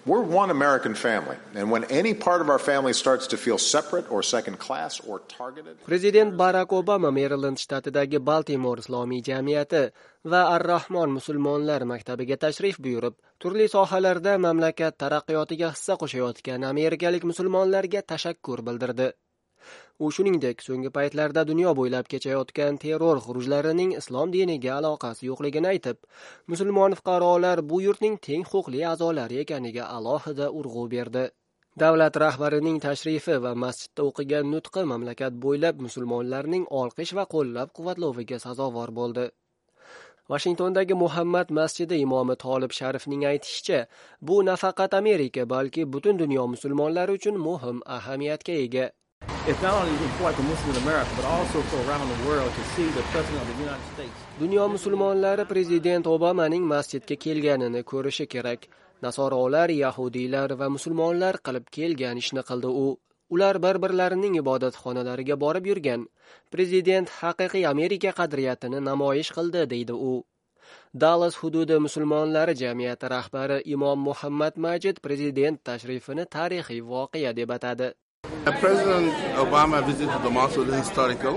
We're one American family, and when any part of our family starts to feel separate or second class or targeted. Prezident Barack Obama Maryland shtatidagi Baltimore islomiy jamiyati va Ar-Rahmon musulmonlar maktabiga tashrif buyurib, turli sohalarda mamlakat taraqqiyotiga hissa qo'shayotgan amerikalik musulmonlarga tashakkur bildirdi. U shuningdek, so'nggi paytlarda dunyo bo'ylab kechayotgan terror xurujlarining islom diniga aloqasi yo'qligini aytib, musulmon fuqarolar bu yurtning teng huquqli a'zolari ekaniga alohida urg'u berdi. Davlat rahbarining tashrifi va masjidda o'qigan nutqi mamlakat bo'ylab musulmonlarning olqish va qo'llab-quvvatloviga sazovor bo'ldi. Washingtondagi Muhammad masjidi imomi Tolib Sharifning aytishicha, bu nafaqat Amerika, balki butun dunyo musulmonlari uchun muhim ahamiyatga ega. It's not only important for Muslims in America, but also for around the world to see the President of the United States. Dunyo musulmonlari Prezident Obamaning masjidga kelganini ko'rishi kerak. Nasorolar, yahudiylar va musulmonlar qilib kelgan ishni qildi u. Ular bir-birlarining ibodatxonalariga borib yurgan. Prezident haqiqiy Amerika qadriyatini namoyish qildi, deydi u. Dallas hududi musulmonlari jamiyati rahbari Imom Muhammad Majid prezident tashrifini tarixiy voqea deb atadi. President Obama visited the mosque with a historical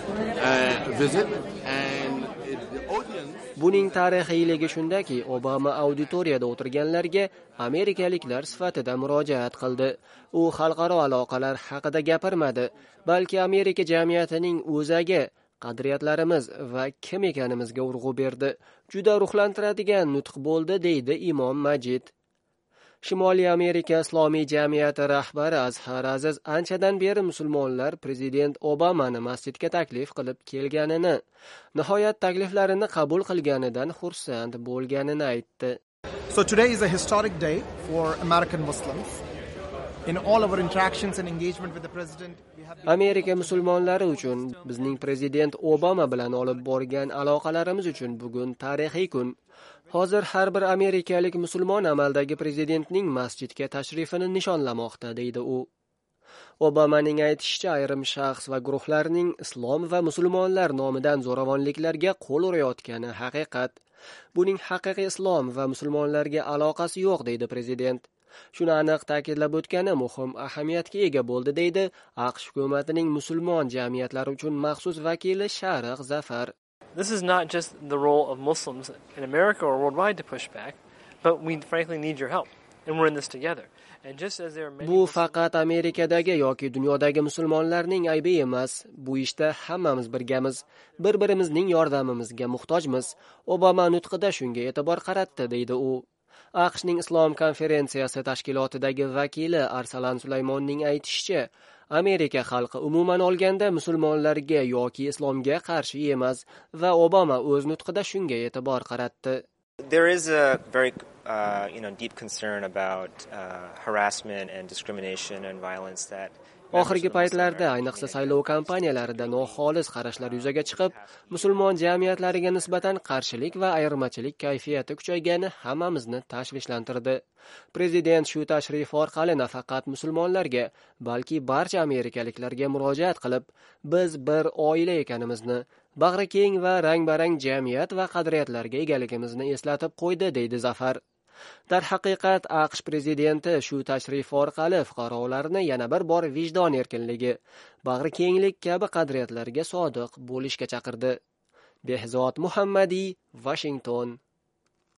visit, and the audience. Buning tarixiyligi shundaki, Obama auditoriyada o'tirganlarga amerikaliklar sifatida murojaat qildi. U xalqaro aloqalar haqida gapirmadi, balki Amerika jamiyatining o'zaga, qadriyatlarimiz va kim ekanimizga urg'u berdi. Juda ruhlantiradigan nutq bo'ldi, deydi Imom Majid. Shimoliy Amerika islomiy jamiyati rahbari Azhar Aziz anchadan beri musulmonlar prezident Obamani masjidga taklif qilib kelganini, nihoyat takliflarini qabul qilganidan xursand bo'lganini aytdi. So today is a historic day for American Muslims. In all our interactions and engagement with the president, we have Amerika musulmonlari uchun, bizning prezident Obama bilan olib borgan aloqalarimiz uchun bugun tarixiy kun. Hozir har bir amerikalik musulmon amaldagi prezidentning masjidga tashrifini nishonlamoqda, deydi u. Obamaning aytishicha, ayrim shaxs va guruhlarning islom va musulmonlar nomidan zo'ravonliklarga qo'l urayotgani haqiqat. Buning haqiqiy islom va musulmonlarga aloqasi yo'q, deydi prezident. Shuni aniq ta'kidlab o'tgani muhim ahamiyatga ega bo'ldi, deydi AQSh hukumatining musulmon jamiyatlari uchun maxsus vakili Sharq Zafar. This is not just the role of Muslims in America or worldwide to push back, but we frankly need your help, and we're in this together. And just as there are many Bu faqat Amerikadagi yoki dunyodagi musulmonlarning aybi emas. Bu ishda hammamiz birgamiz, bir-birimizning yordamimizga muhtojmiz. Obama nutqida shunga e'tibor qaratdi, deydi u. AQShning Islom konferensiyasi tashkilotidagi vakili Arsalan Sulaymonning aytishicha, Amerika xalqi umuman olganda musulmonlarga yoki islomga qarshi emas va Obama o'z nutqida shunga e'tibor qaratdi. There is a very deep concern about harassment and discrimination and violence that Oxirgi paytlarda, ayniqsa saylov kampaniyalarida noxolis qarashlar yuzaga chiqib, musulmon jamiyatlariga nisbatan qarshilik va ayirmachilik kayfiyati kuchaygani hammamizni tashvishlantirdi. Prezident shu tashrif orqali nafaqat musulmonlarga, balki barcha amerikaliklarga murojaat qilib, biz bir oila ekanimizni, bag'ri keng va rang-barang jamiyat va qadriyatlarga egaligimizni eslatib qo'ydi, deydi Zafar. Darhaqiqat, AQSh prezidenti shu tashrif orqali fuqarolarni yana bir bor vijdon erkinligi, bag'ri kenglik kabi qadriyatlarga sodiq bo'lishga chaqirdi. Behzod Muhammadi, Washington.